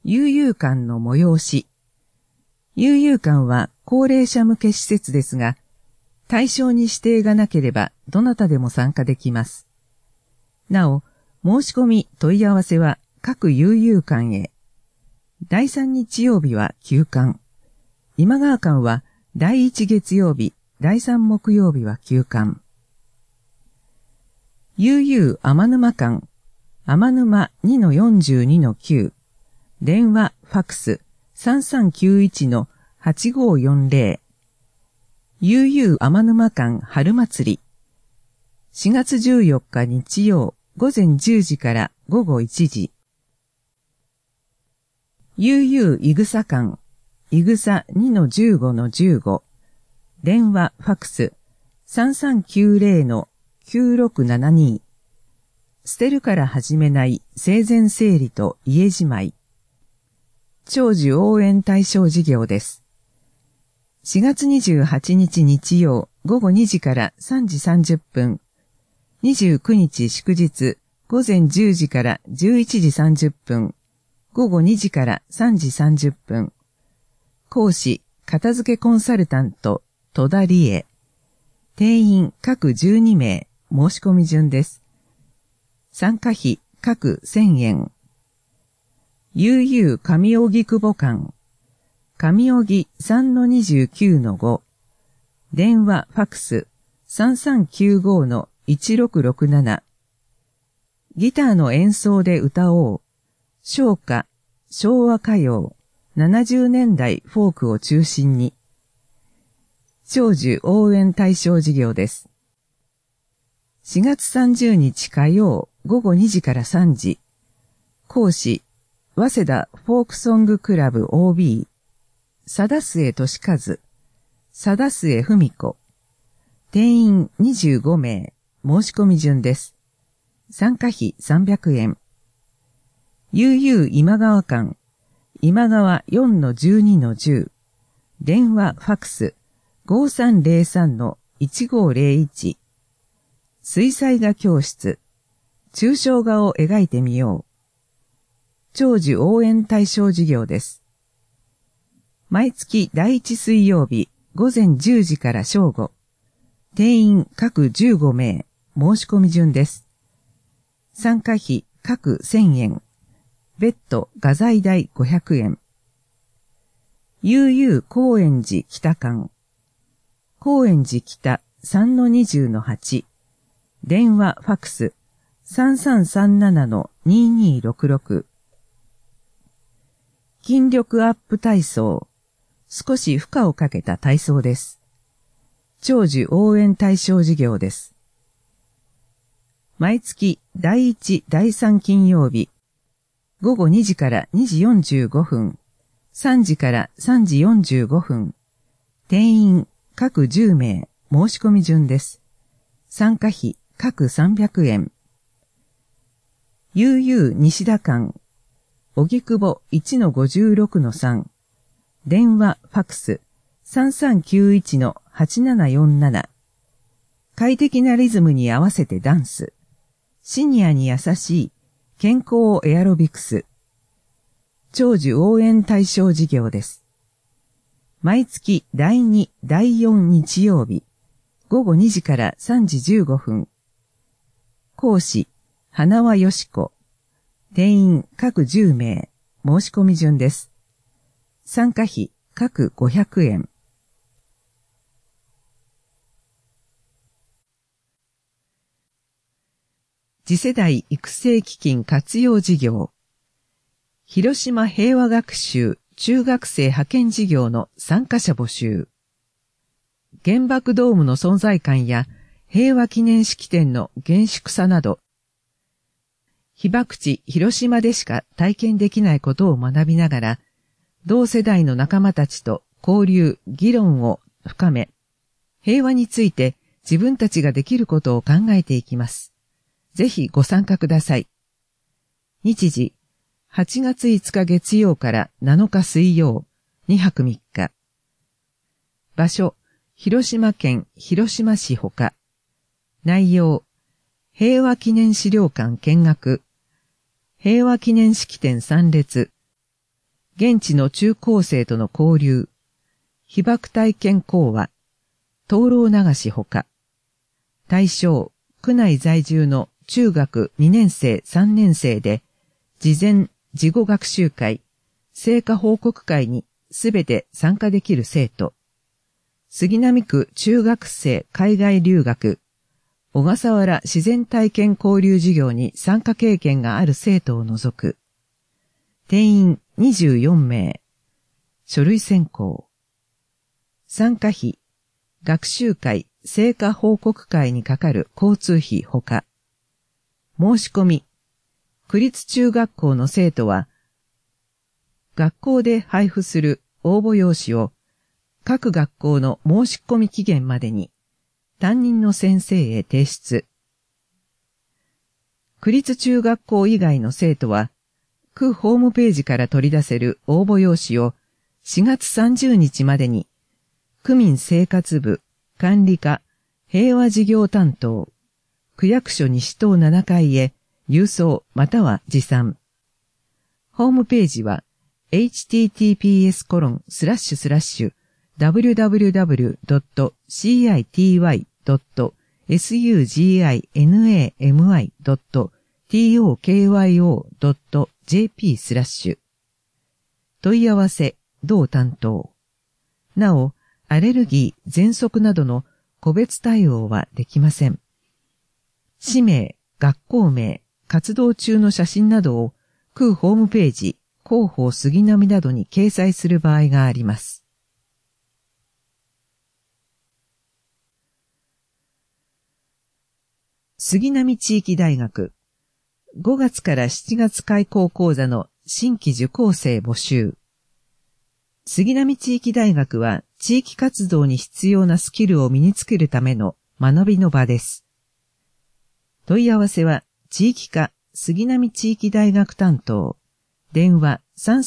悠々館の催し。悠々館は高齢者向け施設ですが、対象に指定がなければどなたでも参加できます。なお、申し込み問い合わせは各悠々館へ。第3日曜日は休館。今川館は第1月曜日、第3木曜日は休館。悠々天沼館、天沼 2-42-9、電話、ファクス 3391-8540。悠々天沼館春祭り。4月14日日曜午前10時から午後1時。悠々いぐさ館、いぐさ 2-15-15。電話、ファクス 3390-9672。捨てるから始めない生前整理と家じまい。長寿応援対象事業です。4月28日日曜午後2時から3時30分。29日祝日午前10時から11時30分。午後2時から3時30分。講師、片付けコンサルタント、戸田理恵。定員各12名、申し込み順です。参加費各1000円。悠々上荻窪館。上荻 3-29-5。電話ファクス 3395-1667。ギターの演奏で歌おう。唱歌、昭和歌謡、70年代フォークを中心に。長寿応援対象事業です。4月30日火曜午後2時から3時。講師、早稲田フォークソングクラブ OB、貞末俊和、貞末文子。定員25名、申し込み順です。参加費300円。悠々今川館、今川 4-12-10。電話ファクス 5303-1501。水彩画教室、抽象画を描いてみよう。長寿応援対象事業です。毎月第1水曜日午前10時から正午。定員各15名、申し込み順です。参加費各1000円。別途画材代500円。悠々高円寺北館。高円寺北 3-20-8。電話ファクス 3337-2266。筋力アップ体操。少し負荷をかけた体操です。長寿応援対象事業です。毎月第1、第3金曜日。午後2時から2時45分。3時から3時45分。定員各10名、申し込み順です。参加費各300円。悠々西田館。荻窪 1-56-3。電話ファクス 3391-8747。快適なリズムに合わせてダンス。シニアに優しい健康エアロビクス。長寿応援対象事業です。毎月第2、第4日曜日。午後2時から3時15分。講師、花輪よし子。定員各10名、申し込み順です。参加費各500円。次世代育成基金活用事業。広島平和学習中学生派遣事業の参加者募集。原爆ドームの存在感や平和記念式典の厳粛さなど、被爆地広島でしか体験できないことを学びながら、同世代の仲間たちと交流、議論を深め、平和について自分たちができることを考えていきます。ぜひご参加ください。日時、8月5日月曜から7日水曜、2泊3日。場所、広島県広島市ほか。内容、平和記念資料館見学、平和記念式典参列、 現地の中高生との交流、被爆体験講話、灯籠流しほか、対象、区内在住の中学2年生3年生で、事前事後学習会、成果報告会にすべて参加できる生徒、杉並区中学生海外留学、小笠原自然体験交流事業に参加経験がある生徒を除く。定員24名。書類選考。参加費、学習会、成果報告会にかかる交通費ほか。申し込み。区立中学校の生徒は、学校で配布する応募用紙を各学校の申し込み期限までに担任の先生へ提出。区立中学校以外の生徒は、区ホームページから取り出せる応募用紙を4月30日までに、区民生活部、管理課、平和事業担当、区役所西棟7階へ郵送または持参。ホームページは https://www.city.suginami.tokyo.jp/ 問い合わせ、同担当。なお、アレルギー、喘息などの個別対応はできません。氏名、学校名、活動中の写真などを区ホームページ、広報杉並などに掲載する場合があります。杉並地域大学5月から7月開講講座の新規受講生募集。杉並地域大学は地域活動に必要なスキルを身につけるための学びの場です。問い合わせは地域課杉並地域大学担当、電話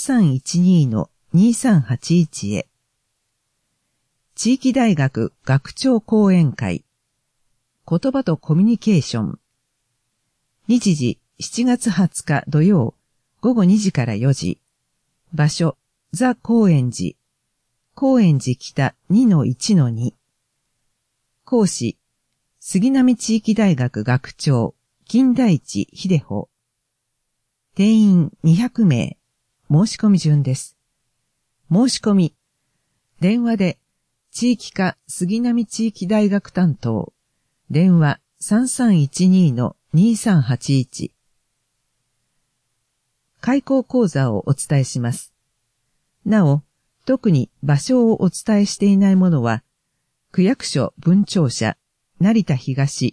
3312-2381 へ。地域大学学長講演会、言葉とコミュニケーション。日時7月20日土曜午後2時から4時。場所、ザ・高円寺。高円寺北 2-1-2。講師、杉並地域大学学長、金田一秀穂。定員200名。申し込み順です。申し込み。電話で、地域課杉並地域大学担当。電話 3312-2381。開講講座をお伝えします。なお、特に場所をお伝えしていないものは、区役所分庁舎、成田東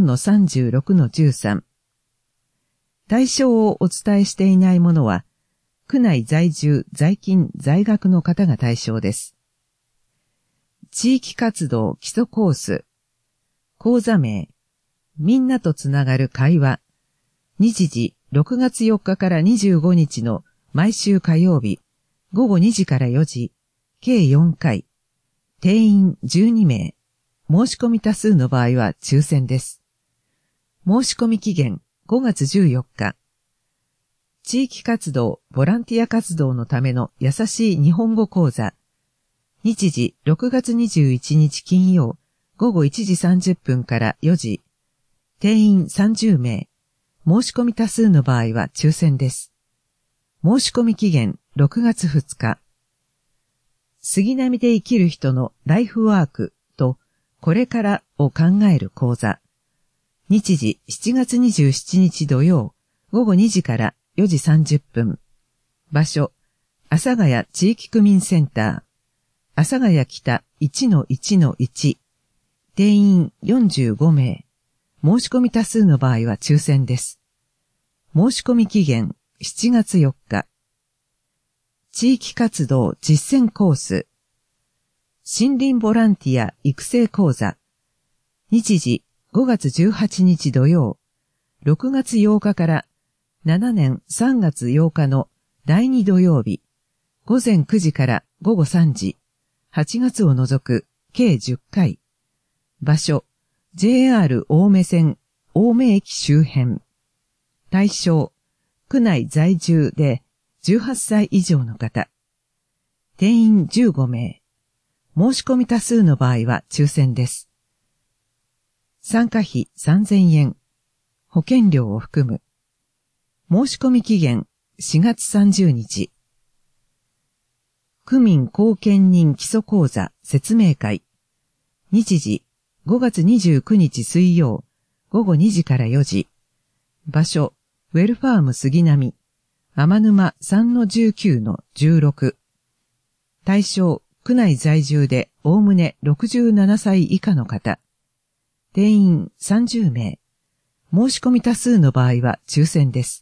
4-36-13。対象をお伝えしていないものは、区内在住、在勤、在学の方が対象です。地域活動基礎コース。講座名。みんなとつながる会話。日時6月4日から25日の毎週火曜日、午後2時から4時、計4回。定員12名。申し込み多数の場合は抽選です。申し込み期限5月14日。地域活動、ボランティア活動のための優しい日本語講座。日時6月21日金曜、午後1時30分から4時。定員30名。申し込み多数の場合は抽選です。申し込み期限6月2日。杉並で生きる人のライフワークとこれからを考える講座。日時7月27日土曜午後2時から4時30分。場所、阿佐ヶ谷地域区民センター。阿佐ヶ谷北 1-1-1。定員45名。申し込み多数の場合は抽選です。申し込み期限7月4日。地域活動実践コース。森林ボランティア育成講座。日時5月18日土曜、6月8日から7年3月8日の第2土曜日、午前9時から午後3時、8月を除く計10回。場所、JR 青梅線、青梅駅周辺。対象、区内在住で 18歳以上の方。定員15名。申し込み多数の場合は抽選です。参加費3000円。保険料を含む。申し込み期限4月30日。区民後見人基礎講座説明会。日時5月29日水曜午後2時から4時。場所ウェルファーム杉並。天沼 3-19-16。対象区内在住でおおむね67歳以下の方。定員30名。申し込み多数の場合は抽選です。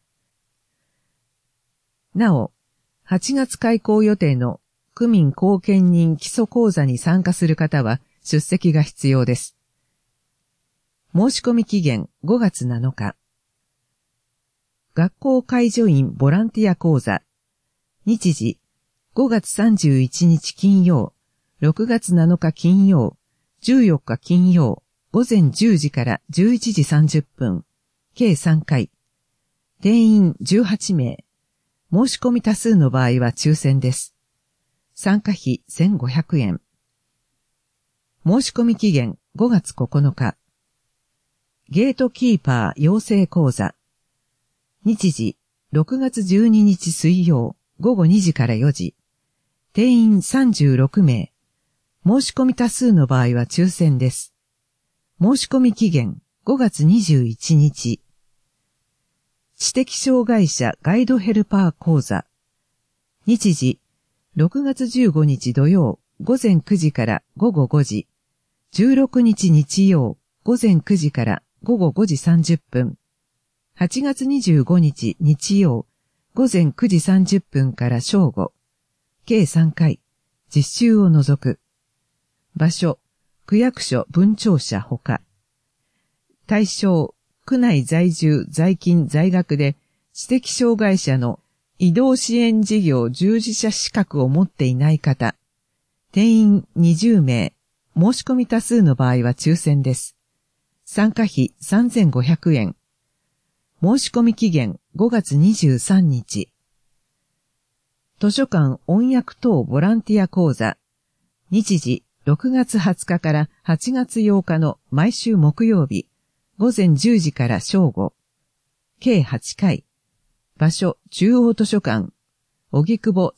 なお、8月開講予定の区民後見人基礎講座に参加する方は出席が必要です。申し込み期限5月7日。学校介助員ボランティア講座。日時5月31日金曜、6月7日金曜、14日金曜、午前10時から11時30分、計3回。定員18名。申し込み多数の場合は抽選です。参加費1500円。申し込み期限5月9日。ゲートキーパー養成講座。日時6月12日水曜午後2時から4時。定員36名。申し込み多数の場合は抽選です。申し込み期限5月21日。知的障害者ガイドヘルパー講座。日時6月15日土曜午前9時から午後5時。16日日曜午前9時から午後5時30分。8月25日日曜午前9時30分から正午。計3回。実習を除く。場所、区役所分庁舎ほか。対象、区内在住在勤在学で知的障害者の移動支援事業従事者資格を持っていない方。定員20名。申し込み多数の場合は抽選です。参加費3500円。申し込み期限5月23日。図書館音訳等ボランティア講座。日時6月20日から8月8日の毎週木曜日。午前10時から正午。計8回。場所中央図書館。荻窪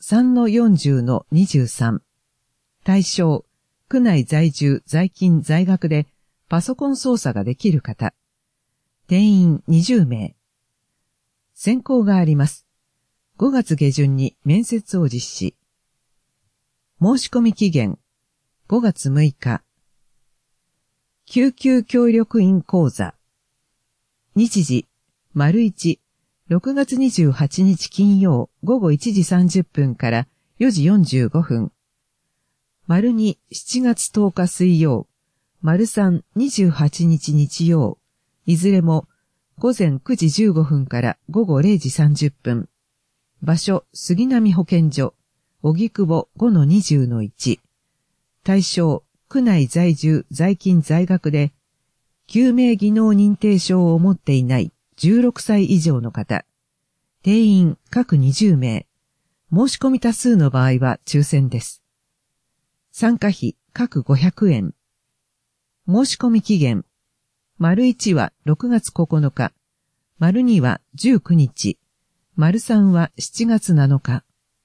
3-40-23。対象区内在住在勤在学でパソコン操作ができる方。定員20名。選考があります。5月下旬に面接を実施。申し込み期限5月6日。救急協力員講座。日時丸1、6月28日金曜午後1時30分から4時45分。丸2、7月10日水曜。丸3、28日日曜。いずれも午前9時15分から午後0時30分。場所、杉並保健所。荻窪 5-20-1。対象、区内在住在勤在学で、救命技能認定証を持っていない16歳以上の方。定員各20名。申し込み多数の場合は抽選です。参加費各500円。申し込み期限。丸1は6月9日。丸2は19日。丸3は7月7日。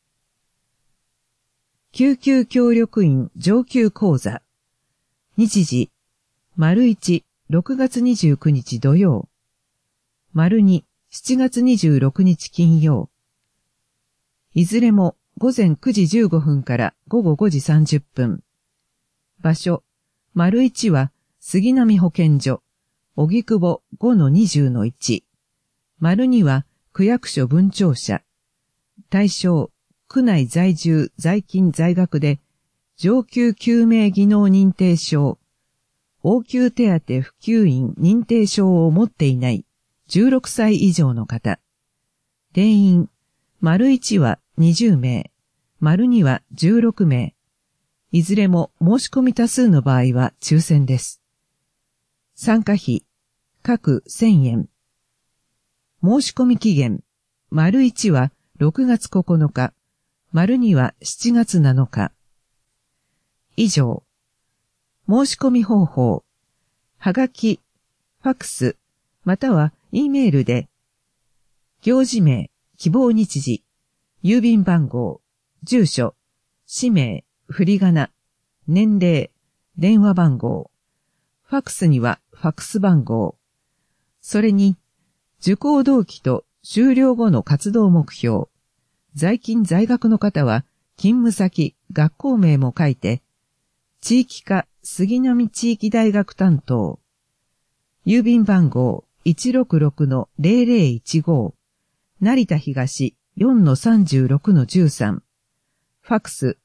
救急協力員上級講座。日時。丸1、6月29日土曜。丸2、7月26日金曜。いずれも午前9時15分から午後5時30分。場所、丸1は杉並保健所、荻窪 5-20-1。丸2は区役所分庁舎。対象、区内在住在勤在学で、上級救命技能認定証、応急手当普及員認定証を持っていない16歳以上の方。定員、丸1は20名、丸2は16名。いずれも申し込み多数の場合は抽選です。参加費、各1000円。申し込み期限、丸1は 6月9日、丸2は7月7日。以上。申し込み方法。はがき、ファックス、または E メールで、行事名、希望日時、郵便番号、住所、氏名、振り仮名、年齢、電話番号、ファックスにはファックス番号、それに、受講動機と修了後の活動目標、在勤在学の方は勤務先、学校名も書いて、地域課杉並地域大学担当、郵便番号 166-0015、成田東 4-36-13、ファックス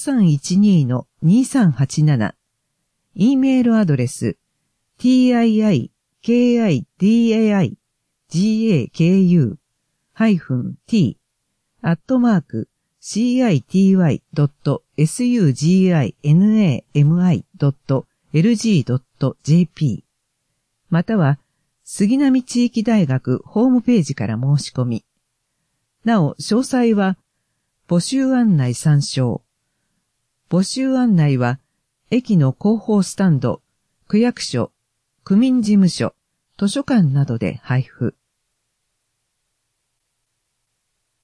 3312-2387、E メールアドレス tiikai-tik-t@city-suginami.lg.jp または、杉並地域大学ホームページから申し込み。なお、詳細は、募集案内参照。募集案内は、駅の広報スタンド、区役所、区民事務所、図書館などで配布。